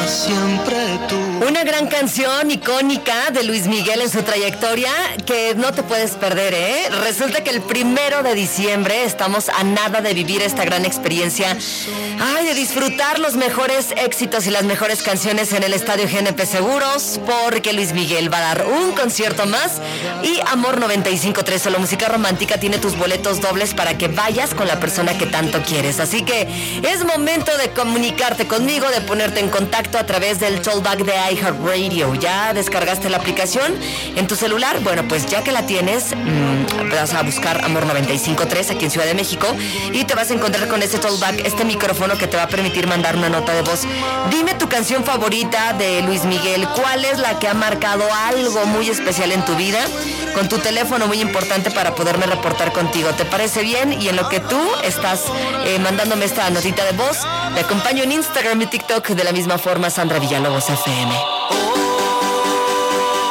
siempre tú. Una gran canción icónica de Luis Miguel en su trayectoria que no te puedes perder, ¿eh? Resulta que el 1 de diciembre estamos a nada de vivir esta gran experiencia. Ay, de disfrutar los mejores éxitos y las mejores canciones en el Estadio GNP Seguros, porque Luis Miguel va a dar un concierto más y Amor 95.3, solo música romántica, tiene tus boletos dobles para que vayas con la persona que tanto quieres. Así que es momento de comunicarte conmigo, de ponerte en contacto a través del Tollback de iHeartRadio. ¿Ya descargaste la aplicación en tu celular? Bueno, pues ya que la tienes, vas a buscar Amor 95.3 aquí en Ciudad de México y te vas a encontrar con este Tollback, este micrófono que te va a permitir mandar una nota de voz. Dime tu canción favorita de Luis Miguel, ¿cuál es la que ha marcado algo muy especial en tu vida? Con tu teléfono, muy importante para poderme reportar contigo. ¿Te parece bien? Y en lo que tú estás mandándome esta notita de voz, te acompaño en Instagram y TikTok de la misma forma, Sandra Villalobos FM.